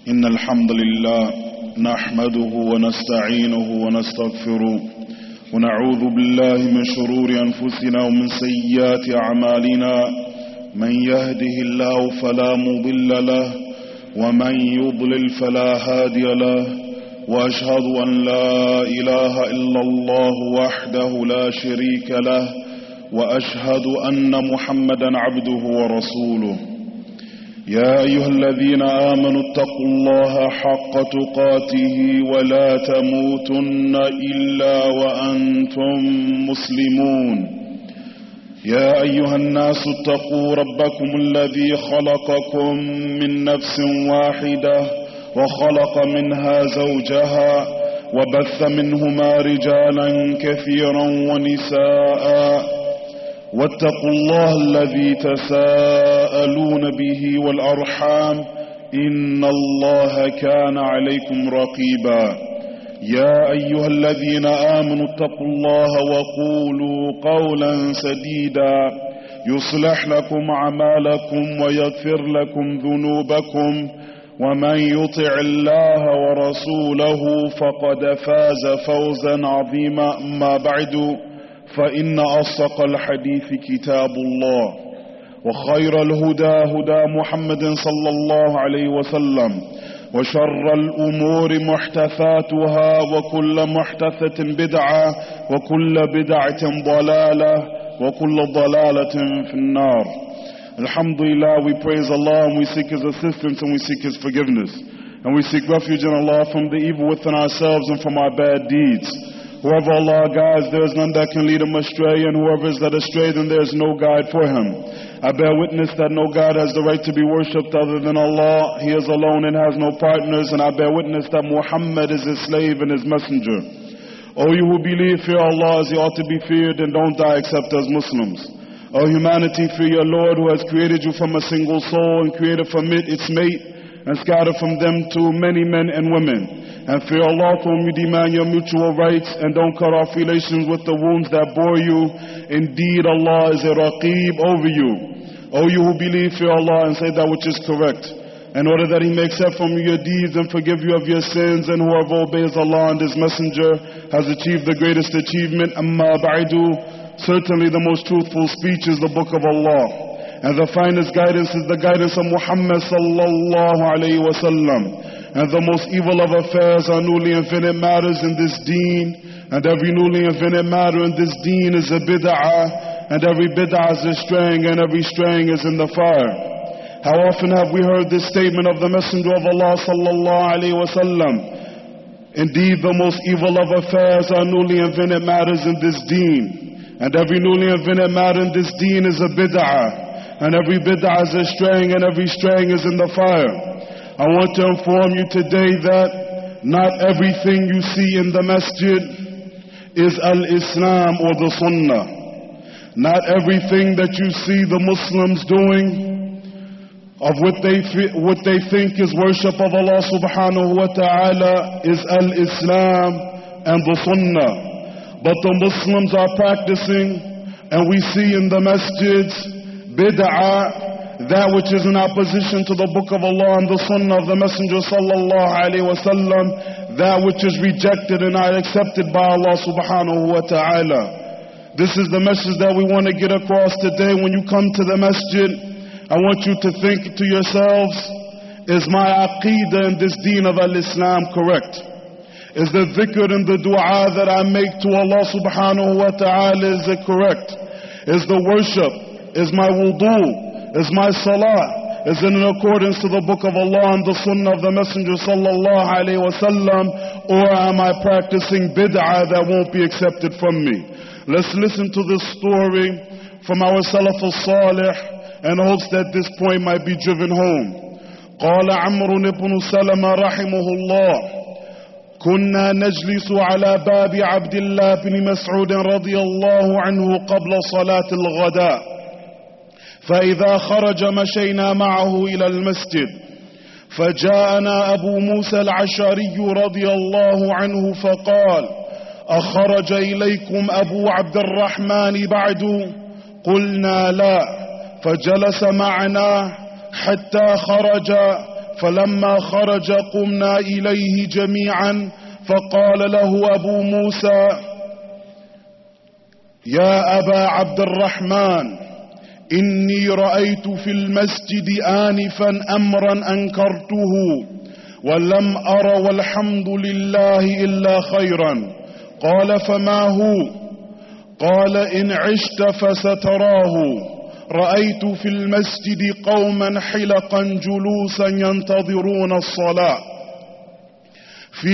إن الحمد لله نحمده ونستعينه ونستغفره ونعوذ بالله من شرور أنفسنا ومن سيئات أعمالنا من يهده الله فلا مضل له ومن يضلل فلا هادي له وأشهد أن لا إله إلا الله وحده لا شريك له وأشهد أن محمدا عبده ورسوله يا أيها الذين آمنوا اتقوا الله حق تقاته ولا تموتن إلا وأنتم مسلمون يا أيها الناس اتقوا ربكم الذي خلقكم من نفس واحدة وخلق منها زوجها وبث منهما رجالا كثيرا ونساء واتقوا الله الذي تساءلون به والأرحام إن الله كان عليكم رقيبا يا أيها الذين آمنوا اتقوا الله وقولوا قولا سديدا يصلح لكم أعمالكم ويغفر لكم ذنوبكم ومن يطع الله ورسوله فقد فاز فوزا عظيما أما بعد فإن أصدق الحديث كتاب الله وخير الهدى هدى محمد صلى الله عليه وسلم وشر الأمور محدثاتها وكل محدثة بدعة وكل بدعة ضلالة وكل ضلالة في النار. Alhamdulillah, we praise Allah and we seek His assistance and we seek His forgiveness. And we seek refuge in Allah from the evil within ourselves and from our bad deeds. Whoever Allah guides, there is none that can lead him astray, and whoever is led astray, then there is no guide for him. I bear witness that no God has the right to be worshipped other than Allah. He is alone and has no partners, and I bear witness that Muhammad is His slave and His messenger. O you who believe, fear Allah as He ought to be feared, and don't die except as Muslims. O humanity, fear your Lord who has created you from a single soul and created from it its mate, and scattered from them to many men and women. And fear Allah to whom you demand your mutual rights, and don't cut off relations with the wounds that bore you. Indeed, Allah is a Raqib over you. O you who believe, fear Allah and say that which is correct, in order that He may accept from you your deeds and forgive you of your sins. And whoever obeys Allah and His Messenger has achieved the greatest achievement. Amma ba'du, certainly the most truthful speech is the Book of Allah, and the finest guidance is the guidance of Muhammad sallallahu alayhi wa sallam. And the most evil of affairs are newly infinite matters in this deen, and every newly infinite matter in this deen is a bid'ah, and every bid'ah is a straying, and every straying is in the fire. How often have we heard this statement of the Messenger of Allah sallallahu alayhi wa sallam? Indeed, the most evil of affairs are newly infinite matters in this deen, and every newly infinite matter in this deen is a bid'ah, and every bid'ah is a straying, and every straying is in the fire. I want to inform you today that not everything you see in the masjid is al-Islam or the Sunnah. Not everything that you see the Muslims doing of what they think is worship of Allah subhanahu wa ta'ala is al-Islam and the Sunnah. But the Muslims are practicing, and we see in the masjids, bid'ah, that which is in opposition to the Book of Allah and the Sunnah of the Messenger sallallahu alaihi wasallam, that which is rejected and not accepted by Allah subhanahu wa ta'ala. This is the message that we want to get across today. When you come to the masjid, I want you to think to yourselves, is my aqeedah in this deen of al-Islam correct? Is the dhikr and the dua that I make to Allah subhanahu wa ta'ala, is it correct? Is the worship, is my wudu, is my salah, is it in accordance to the Book of Allah and the Sunnah of the Messenger sallallahu alayhi wa sallam, or am I practicing bid'ah that won't be accepted from me? Let's listen to this story from our Salaf al-Salih, and hopes that this point might be driven home. قال عمرو بن سلمة رحمه الله: كنا نجلس على باب عبد الله بن مسعود رضي الله عنه قبل صلاة الغداء، فإذا خرج مشينا معه إلى المسجد، فجاءنا أبو موسى العشعري رضي الله عنه فقال: أخرج إليكم أبو عبد الرحمن بعد؟ قلنا لا. فجلس معنا حتى خرج، فلما خرج قمنا إليه جميعا فقال له أبو موسى: يا أبا عبد الرحمن، إني رأيت في المسجد آنفا أمرا أنكرته ولم أر والحمد لله إلا خيرا. قال: فما هو؟ قال: إن عشت فستراه. رأيت في المسجد قوما حلقا جلوسا ينتظرون الصلاة، في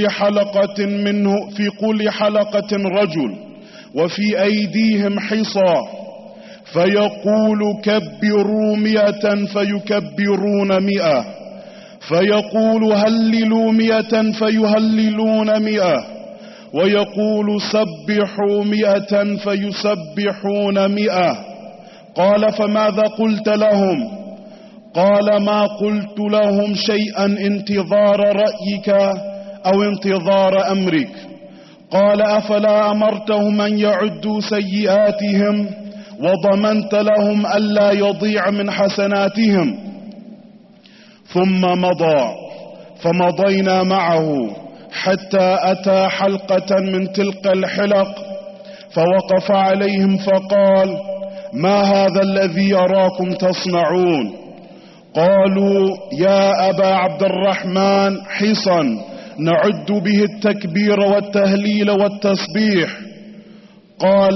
كل حلقة رجل، وفي أيديهم حصى، فيقول: كبروا 100 فيكبرون 100، فيقول: هللوا 100 فيهللون 100، ويقول: سبحوا 100 فيسبحون 100. قال: فماذا قلت لهم؟ قال: ما قلت لهم شيئا انتظار رأيك أو انتظار أمرك. قال: أفلا أمرتهم أن يعدوا سيئاتهم وضمنت لهم ألا يضيع من حسناتهم؟ ثم مضى، فمضينا معه حتى أتى حلقة من تلك الحلق، فوقف عليهم فقال: ما هذا الذي أراكم تصنعون؟ قالوا: يا أبا عبد الرحمن، حصا نعد به التكبير والتهليل والتسبيح. قال: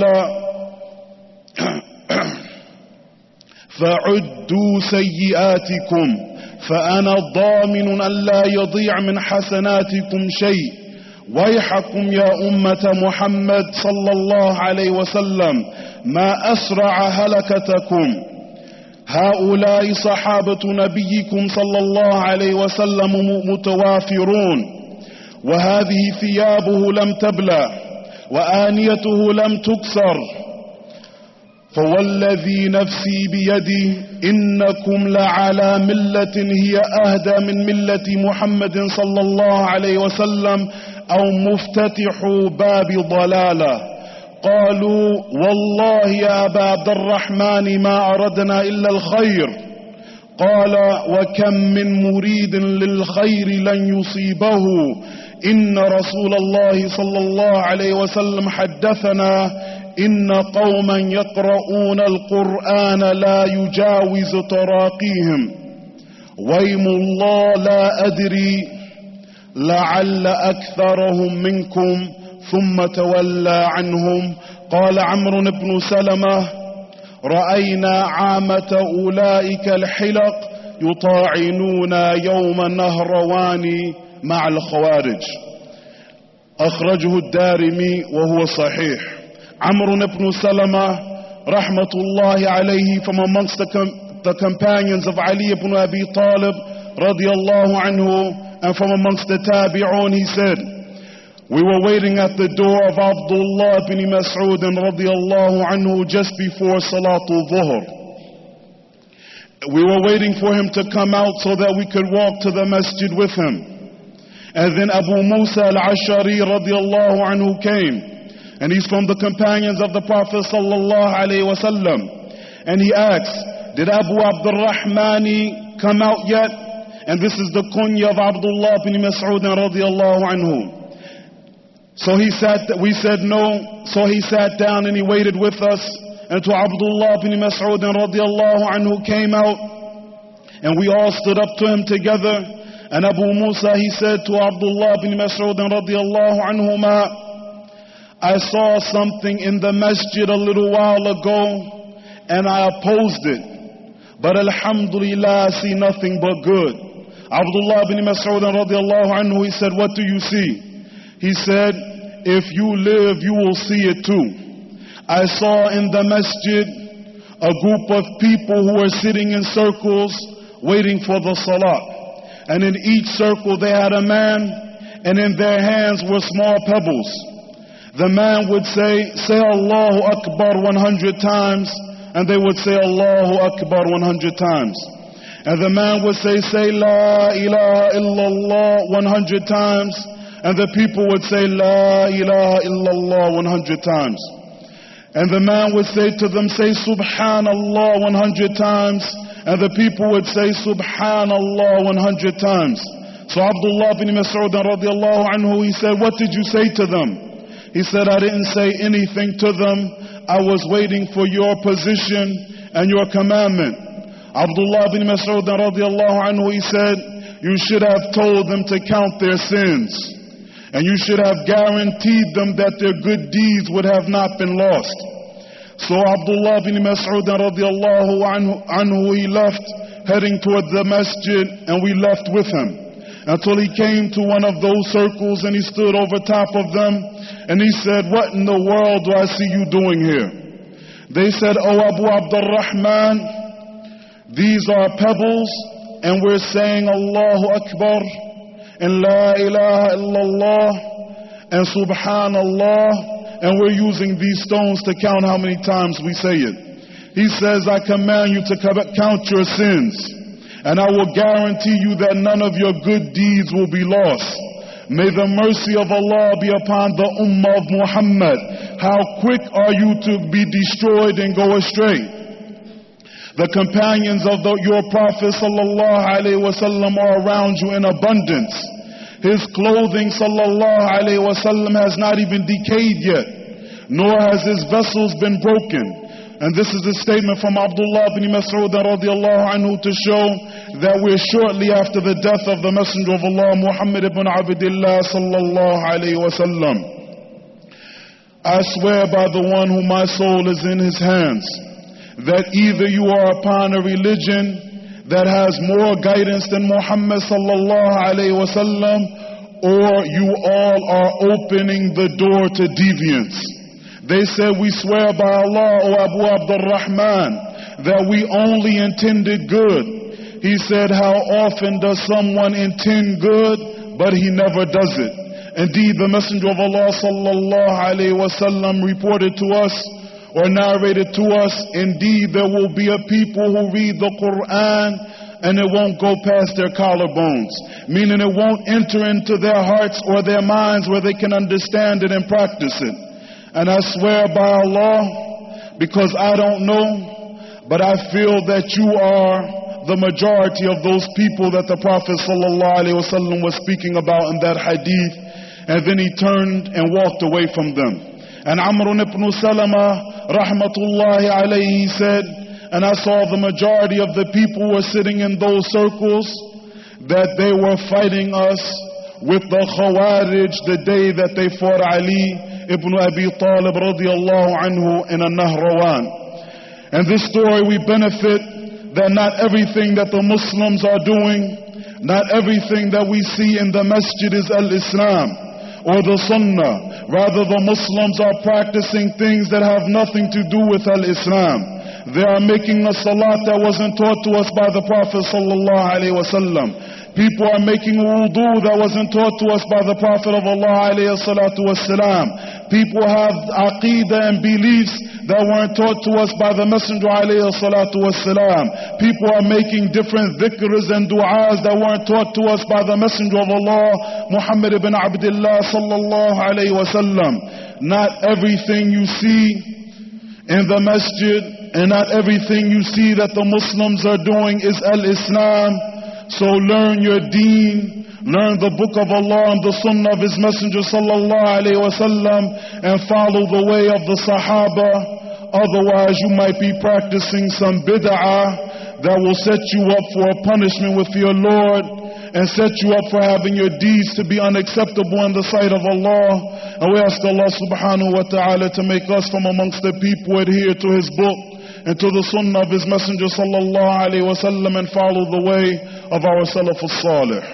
فعدوا سيئاتكم، فأنا ضامن أن لا يضيع من حسناتكم شيء. ويحكم يا أمة محمد صلى الله عليه وسلم، ما أسرع هلكتكم. هؤلاء صحابة نبيكم صلى الله عليه وسلم متوافرون، وهذه ثيابه لم تبلى وآنيته لم تكسر، فوالذي نفسي بيده إنكم لعلى ملة هي أهدى من ملة محمد صلى الله عليه وسلم، أو مفتتح باب ضلالة. قالوا: والله يا أبا عبد الرحمن ما أردنا إلا الخير. قال: وكم من مريد للخير لن يصيبه، إن رسول الله صلى الله عليه وسلم حدثنا: إن قوما يقرؤون القرآن لا يجاوز تراقيهم. ويم الله لا أدري لعل أكثرهم منكم. ثم تولى عنهم. قال عمرو بن سلمة: رأينا عامة أولئك الحلق يطاعنون يوم النهروان مع الخوارج. أخرجه الدارمي وهو صحيح. Amr ibn Salama, rahmatullahi alayhi, from amongst the companions of Ali ibn Abi Talib, radiyallahu anhu, and from amongst the tabi'un, he said, we were waiting at the door of Abdullah ibn Mas'ud radiyallahu anhu just before Salatul Dhuhr. We were waiting for him to come out so that we could walk to the masjid with him. And then Abu Musa al-Ashari radiyallahu anhu came. And he's from the companions of the Prophet sallallahu alaihi wasallam. And he asks, did Abu Abdurrahmani come out yet? And this is the kunya of Abdullah ibn Mas'ud radiyallahu anhu. So we said no. So he sat down and he waited with us. And to Abdullah ibn Mas'ud radiyallahu anhu came out. And we all stood up to him together. And Abu Musa, he said to Abdullah ibn Mas'ud radiyallahu anhuma, I saw something in the masjid a little while ago and I opposed it. But alhamdulillah, I see nothing but good. Abdullah ibn Mas'ud radiyallahu anhu, he said, what do you see? He said, if you live, you will see it too. I saw in the masjid a group of people who were sitting in circles waiting for the salah. And in each circle they had a man, and in their hands were small pebbles. The man would say Allahu Akbar 100 times, and they would say Allahu Akbar 100 times. And the man would say La ilaha illallah 100 times, and the people would say La ilaha illallah 100 times. And the man would say to them, say Subhanallah 100 times, and the people would say Subhanallah 100 times. So Abdullah bin Mas'ud radiallahu anhu, he said, what did you say to them? He said, I didn't say anything to them. I was waiting for your position and your commandment. Abdullah bin Mas'ud radiallahu anhu, he said, you should have told them to count their sins. And you should have guaranteed them that their good deeds would have not been lost. So Abdullah bin Mas'ud radiallahu anhu, he left heading toward the masjid, and we left with him until he came to one of those circles, and he stood over top of them, and he said, what in the world do I see you doing here? They said, oh Abu Abdurrahman, these are pebbles, and we're saying Allahu Akbar, and La ilaha illallah, and Subhanallah, and we're using these stones to count how many times we say it. He says, I command you to count your sins, and I will guarantee you that none of your good deeds will be lost. May the mercy of Allah be upon the ummah of Muhammad. How quick are you to be destroyed and go astray? The companions of your Prophet sallallahu alaihi wasallam are around you in abundance. His clothing sallallahu alaihi wasallam has not even decayed yet, nor has his vessels been broken. And this is a statement from Abdullah bin Mas'ud radiallahu anhu to show that we're shortly after the death of the Messenger of Allah, Muhammad ibn Abdullah sallallahu alayhi wa sallam. I swear by the one whom my soul is in his hands, that either you are upon a religion that has more guidance than Muhammad sallallahu alayhi wa sallam, or you all are opening the door to deviance. They said, we swear by Allah, O Abu Abdurrahman, that we only intended good. He said, how often does someone intend good, but he never does it? Indeed, the Messenger of Allah sallallahu alayhi wasallam reported to us, or narrated to us, indeed there will be a people who read the Quran and it won't go past their collarbones, meaning it won't enter into their hearts or their minds where they can understand it and practice it. And I swear by Allah, because I don't know, but I feel that you are the majority of those people that the Prophet ﷺ was speaking about in that hadith. And then he turned and walked away from them. And Amr ibn Salama rahmatullahi alayhi said, and I saw the majority of the people were sitting in those circles, that they were fighting us with the Khawarij the day that they fought Ali ibn Abi Talib radiyallahu anhu in a Nahrawan. And this story we benefit that not everything that the Muslims are doing, not everything that we see in the masjid is al-Islam or the Sunnah. Rather, the Muslims are practicing things that have nothing to do with al-Islam. They are making a salat that wasn't taught to us by the Prophet sallallahu alaihi wasallam. People are making wudu that wasn't taught to us by the Prophet of Allah alayhi salatu wassalam. People have aqeedah and beliefs that weren't taught to us by the Messenger alayhi salatu wassalam. People are making different dhikrs and du'as that weren't taught to us by the Messenger of Allah, Muhammad ibn Abdullah sallallahu alayhi wasallam. Not everything you see in the masjid and not everything you see that the Muslims are doing is al-Islam. So learn your deen, learn the book of Allah and the sunnah of His Messenger sallallahu alayhi wasallam, and follow the way of the Sahaba. Otherwise you might be practicing some bid'ah that will set you up for a punishment with your Lord, and set you up for having your deeds to be unacceptable in the sight of Allah. And we ask Allah subhanahu wa ta'ala to make us from amongst the people who adhere to His book and to the sunnah of His Messenger sallallahu alayhi wa sallam, and follow the way of our Salaf al-Salih.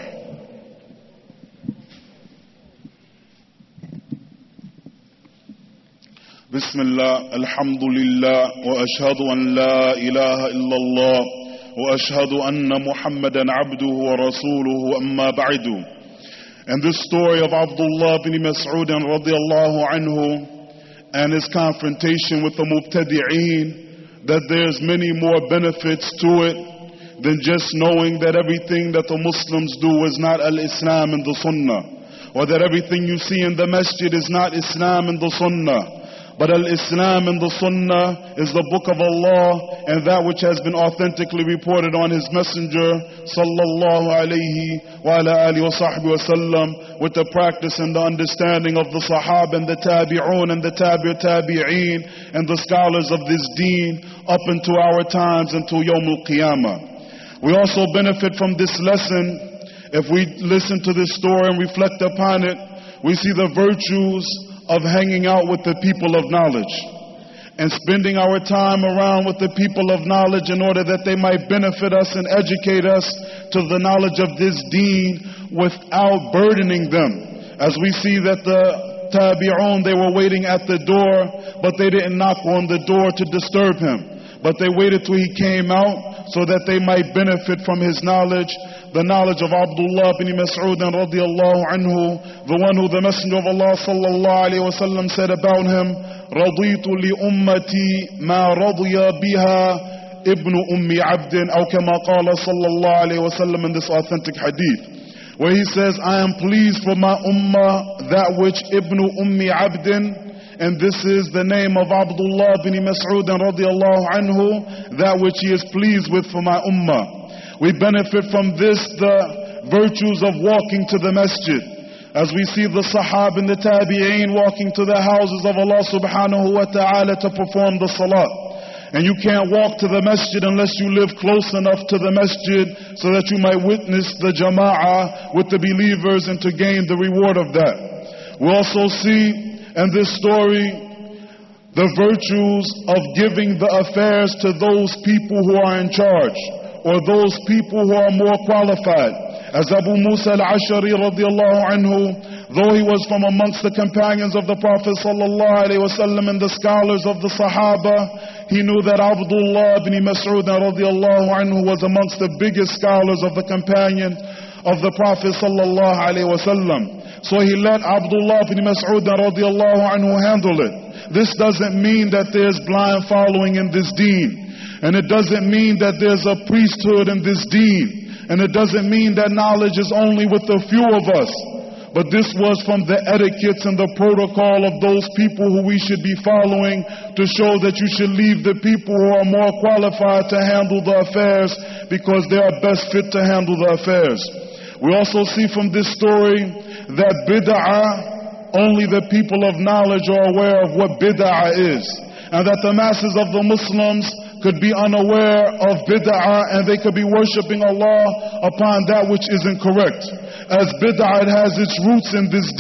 Bismillah, alhamdulillah, wa ashhadu an la ilaha illallah, wa ashhadu anna Muhammadan abduhu wa rasuluhu, amma ba'du. And this story of Abdullah bin Mas'ud radiyallahu anhu and his confrontation with the Mubtadi'een, that there's many more benefits to it than just knowing that everything that the Muslims do is not al-Islam and the Sunnah, or that everything you see in the masjid is not Islam and the Sunnah. But al-Islam and the Sunnah is the book of Allah and that which has been authentically reported on His Messenger sallallahu alayhi wa ala alihi wa sahbihi wa sallam, with the practice and the understanding of the Sahaba and the Tabi'un and the Tabi'een and the scholars of this deen up into our times until Yawm al-Qiyamah. We also benefit from this lesson. If we listen to this story and reflect upon it, we see the virtues of hanging out with the people of knowledge and spending our time around with the people of knowledge in order that they might benefit us and educate us to the knowledge of this deen without burdening them. As we see that the Tabi'un, they were waiting at the door, but they didn't knock on the door to disturb him. But they waited till he came out so that they might benefit from his knowledge, the knowledge of Abdullah bin Mas'ud radiyallahu anhu, the one who the Messenger of Allah sallallahu alayhi wa sallam said about him, رَضِيتُ لِأُمَّتِي مَا رَضِيَ بِهَا ibn Ummi Abdin, أو كما قال صلى الله عليه وسلم, in this authentic hadith, where he says, I am pleased for my ummah that which Ibn Ummi Abdin, and this is the name of Abdullah bin Mas'ud radiyallahu anhu, that which he is pleased with for my ummah. We benefit from this, the virtues of walking to the masjid. As we see the Sahaba and the Tabi'een walking to the houses of Allah subhanahu wa ta'ala to perform the salah. And you can't walk to the masjid unless you live close enough to the masjid so that you might witness the jama'ah with the believers and to gain the reward of that. We also see in this story the virtues of giving the affairs to those people who are in charge, or those people who are more qualified. As Abu Musa al-Ashari radiyallahu anhu, though he was from amongst the companions of the Prophet sallallahu alaihi wasallam and the scholars of the Sahaba, he knew that Abdullah bin Mas'ud radiyallahu anhu was amongst the biggest scholars of the companion of the Prophet sallallahu alaihi wasallam. So he let Abdullah bin Mas'ud radiyallahu anhu handle it. This doesn't mean that there's blind following in this deen. And it doesn't mean that there's a priesthood in this deen. And it doesn't mean that knowledge is only with a few of us. But this was from the etiquettes and the protocol of those people who we should be following, to show that you should leave the people who are more qualified to handle the affairs, because they are best fit to handle the affairs. We also see from this story that bid'ah, only the people of knowledge are aware of what bid'ah is. And that the masses of the Muslims could be unaware of bid'ah and they could be worshipping Allah upon that which isn't correct. As bid'ah, it has its roots in this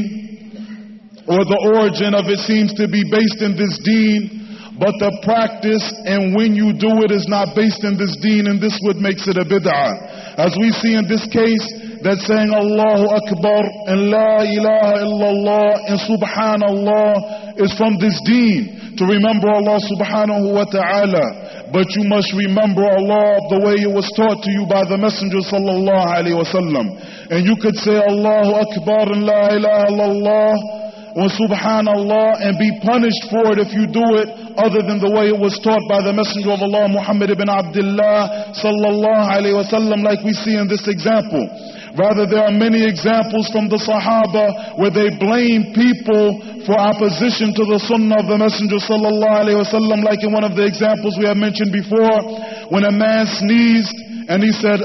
deen, or the origin of it seems to be based in this deen, but the practice and when you do it is not based in this deen, and this what makes it a bid'ah. As we see in this case, that saying Allahu Akbar and La ilaha illallah and Subhanallah is from this deen, to remember Allah subhanahu wa ta'ala. But you must remember Allah the way it was taught to you by the Messenger sallallahu alayhi wa sallam. And you could say Allahu Akbar and La ilaha illallah and Subhanallah and be punished for it if you do it other than the way it was taught by the Messenger of Allah Muhammad ibn Abdullah sallallahu alayhi wa sallam, like we see in this example. Rather, there are many examples from the Sahaba where they blame people for opposition to the Sunnah of the Messenger sallallahu alayhi wa sallam, like in one of the examples we have mentioned before, when a man sneezed and he said,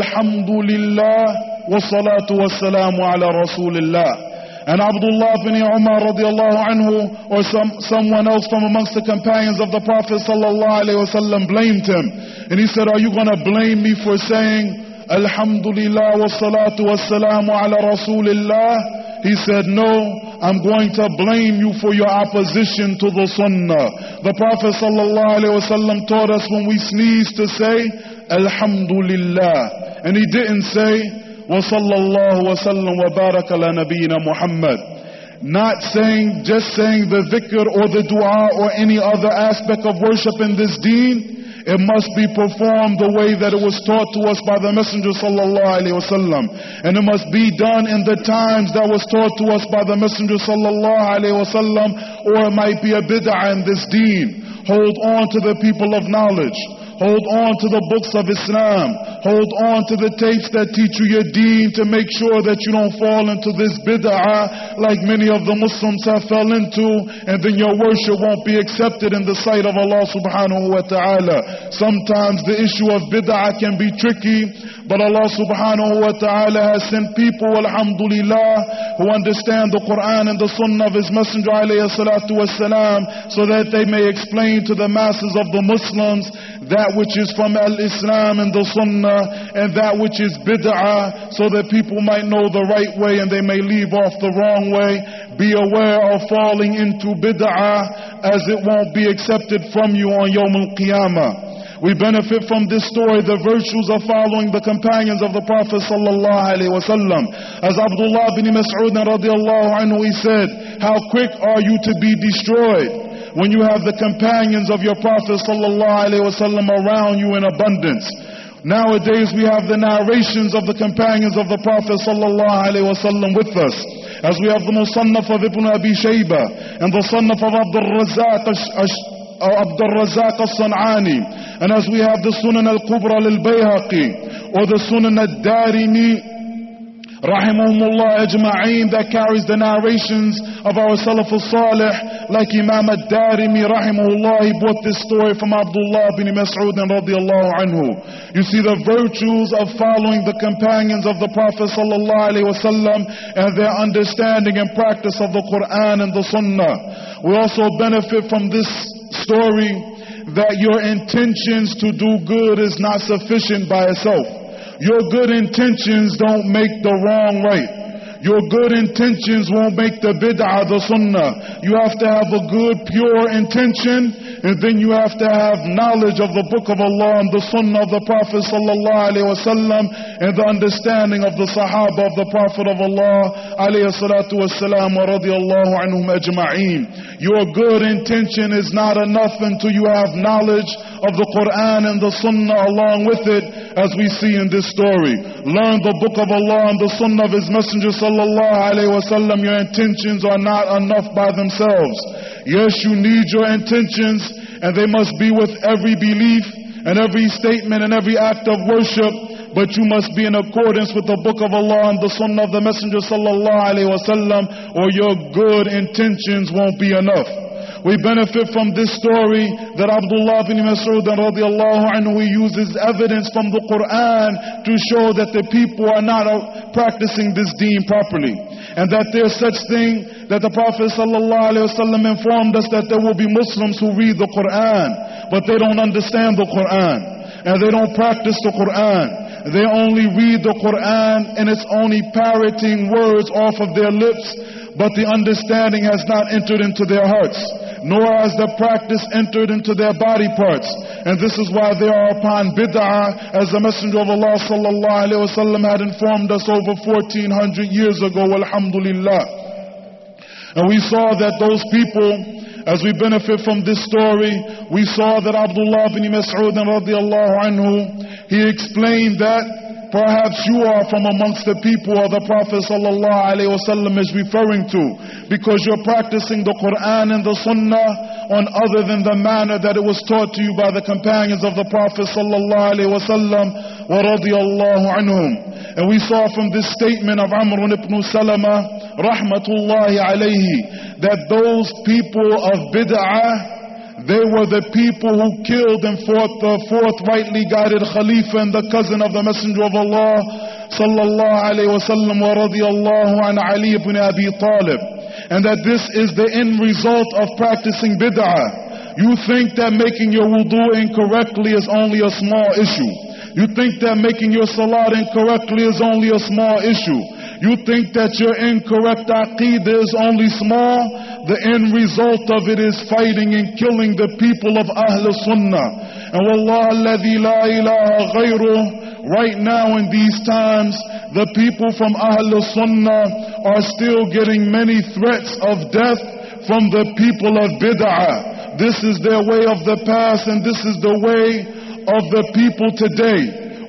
Alhamdulillah wa salatu wa salamu ala Rasulillah. And Abdullah bin Umar radiallahu anhu, or someone else from amongst the companions of the Prophet sallallahu alayhi wa sallam, blamed him. And he said, are you going to blame me for saying Alhamdulillah wa salatu wa salamu ala Rasulillah? He said, no, I'm going to blame you for your opposition to the Sunnah. The Prophet sallallahu alayhi wa sallam taught us when we sneeze to say Alhamdulillah. And he didn't say wa sallallahu wa sallam wa baraka ala nabiyyina Muhammad. Not saying, just saying the dhikr or the dua or any other aspect of worship in this deen. It must be performed the way that it was taught to us by the Messenger sallallahu alaihi wasallam, and it must be done in the times that was taught to us by the Messenger sallallahu alaihi wasallam, or it might be a bid'ah in this deen. Hold on to the people of knowledge. Hold on to the books of Islam. Hold on to the tapes that teach you your deen, to make sure that you don't fall into this bid'ah like many of the Muslims have fell into, and then your worship won't be accepted in the sight of Allah subhanahu wa ta'ala. Sometimes the issue of bid'ah can be tricky, but Allah subhanahu wa ta'ala has sent people, alhamdulillah, who understand the Quran and the Sunnah of His Messenger alayhi salatu wassalam, so that they may explain to the masses of the Muslims that which is from al-Islam and the Sunnah, and that which is bid'ah, so that people might know the right way and they may leave off the wrong way. Be aware of falling into bid'ah, as it won't be accepted from you on Yawm al-Qiyamah. We benefit from this story the virtues of following the companions of the Prophet sallallahu alaihi wasallam. As Abdullah bin Mas'ud radiallahu anhu, he said, how quick are you to be destroyed when you have the companions of your Prophet sallallahu alaihi wasallam around you in abundance. Nowadays we have the narrations of the companions of the Prophet sallallahu alaihi wasallam with us, as we have the Musannaf of Ibn Abi Shaybah and the Musannaf of Abdul Razak al-San'ani, and as we have the Sunan al-Kubra lil-Bayhaqi or the Sunan al-Darimi rahimahumullah ajma'een, that carries the narrations of our Salaf al-Salih, like Imam al-Darimi rahimahullah. He brought this story from Abdullah bin Mas'ud radiyallahu anhu. You see the virtues of following the companions of the Prophet sallallahu alaihi wasallam and their understanding and practice of the Quran and the Sunnah. We also benefit from this story that your intentions to do good is not sufficient by itself. Your good intentions don't make the wrong right. Your good intentions won't make the bid'ah the sunnah. You have to have a good, pure intention, and then you have to have knowledge of the book of Allah and the sunnah of the Prophet sallallahu alaihi wasallam, and the understanding of the sahaba of the Prophet of Allah alayhi salatu wassalam wa radiyallahu anhum ajma'een. Your good intention is not enough until you have knowledge of the Quran and the sunnah along with it, as we see in this story. Learn the book of Allah and the sunnah of His Messenger sallallahu alaihi wasallam. Your intentions are not enough by themselves. Yes, you need your intentions, and they must be with every belief and every statement and every act of worship, but you must be in accordance with the book of Allah and the sunnah of the Messenger sallallahu alaihi wasallam, or your good intentions won't be enough. We benefit from this story that Abdullah bin Mas'ud radiallahu anhu, he uses evidence from the Quran to show that the people are not practicing this deen properly, and that there's such thing that the Prophet sallallahu alaihi wasallam informed us that there will be Muslims who read the Quran, but they don't understand the Quran, and they don't practice the Quran. They only read the Quran, and it's only parroting words off of their lips, but the understanding has not entered into their hearts, nor has the practice entered into their body parts. And this is why they are upon bid'ah, as the Messenger of Allah sallallahu alaihi wasallam had informed us over 1400 years ago, alhamdulillah. And we saw that those people, as we benefit from this story, we saw that Abdullah bin Mas'ud radiallahu anhu, he explained that perhaps you are from amongst the people of the Prophet sallallahu alaihi wasallam is referring to, because you're practicing the Quran and the Sunnah on other than the manner that it was taught to you by the companions of the Prophet sallallahu alaihi wasallam wa radiyallahu anhum. And we saw from this statement of Amr ibn Salama rahmatullahi alayhi, that those people of bid'ah, they were the people who killed and fought the fourth rightly guided Khalifa and the cousin of the Messenger of Allah sallallahu alayhi wa sallam wa radiyallahu an Ali ibn Abi Talib. And that this is the end result of practicing bid'ah. You think that making your wudu incorrectly is only a small issue. You think that making your salat incorrectly is only a small issue. You think that your incorrect aqeedah is only small. The end result of it is fighting and killing the people of Ahl Sunnah. And wallah alladhi la ilaha ghayruh, right now in these times, the people from Ahl Sunnah are still getting many threats of death from the people of bid'ah. This is their way of the past, and this is the way of the people today.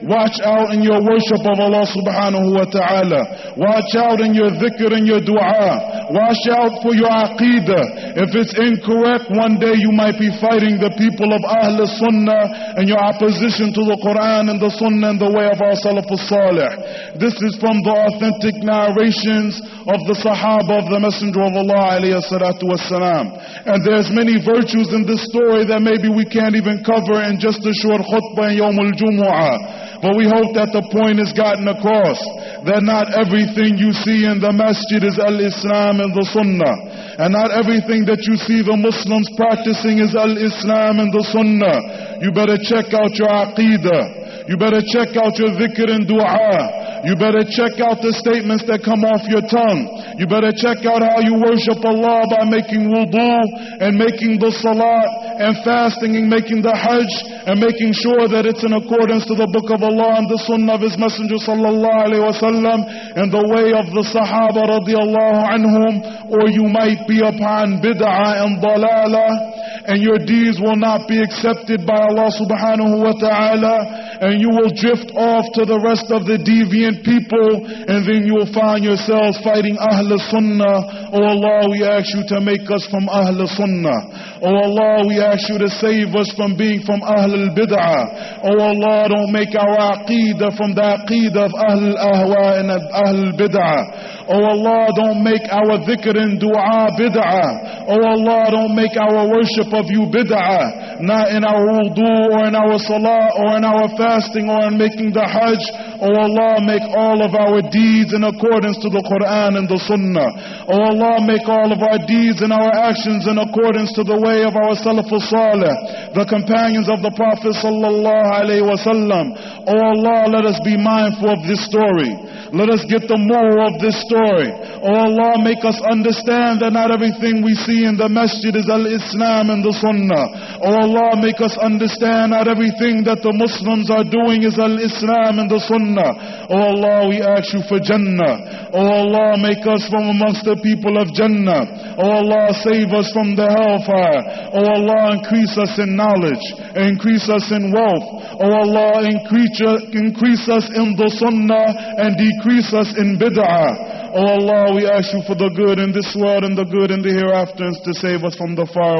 watch out in your worship of Allah subhanahu wa ta'ala. Watch out in your dhikr and your dua. Watch out for your aqeedah. If it's incorrect, one day you might be fighting the people of Ahl Sunnah and your opposition to the Quran and the Sunnah and the way of our Salaf al-Salih. This is from the authentic narrations of the Sahaba of the Messenger of Allah alayhi salatu wassalam. And there's many virtues in this story that maybe we can't even cover in just a short khutbah in Yawm al-Jumu'ah. But we hope that the point is gotten across, that not everything you see in the masjid is al-Islam and the Sunnah. And not everything that you see the Muslims practicing is al-Islam and the Sunnah. You better check out your aqeedah. You better check out your dhikr and dua. You better check out the statements that come off your tongue. You better check out how you worship Allah by making wudu and making the salat and fasting and making the hajj and making sure that it's in accordance to the book of Allah and the sunnah of His Messenger sallallahu alaihi wasallam and the way of the Sahaba radiyallahu anhum. Or you might be upon bid'ah and dalalah, and your deeds will not be accepted by Allah subhanahu wa ta'ala, and you will drift off to the rest of the deviant people, and then you will find yourselves fighting Ahl Sunnah. Oh Allah, we ask you to make us from Ahl Sunnah. Oh Allah, we ask you to save us from being from Ahl al-Bid'ah. Oh Allah, don't make our aqeedah from the aqeedah of Ahl al-Ahwa and Ahl al-Bid'ah. Oh Allah, don't make our dhikr and dua bid'ah. Oh Allah, don't make our worship of you bid'ah. Not in our wudu or in our salah or in our fasting or in making the hajj. Oh Allah, make all of our deeds in accordance to the Quran and the Sunnah. Oh Allah, make all of our deeds and our actions in accordance to the way of our Salaf al-Salih, the companions of the Prophet sallallahu alaihi wasallam. Oh Allah, let us be mindful of this story. Let us get the moral of this story. Oh Allah, make us understand that not everything we see in the masjid is al-Islam and the Sunnah. Oh Allah, make us understand not everything that the Muslims are doing is al-Islam and the Sunnah. Oh Allah, we ask you for Jannah. Oh Allah, make us from amongst the people of Jannah. Oh Allah, save us from the hellfire. Oh Allah, increase us in knowledge, increase us in wealth. Oh Allah, increase us in the Sunnah and decrease us in bid'ah. Oh Allah, we ask you for the good in this world and the good in the hereafter, and to save us from the fire.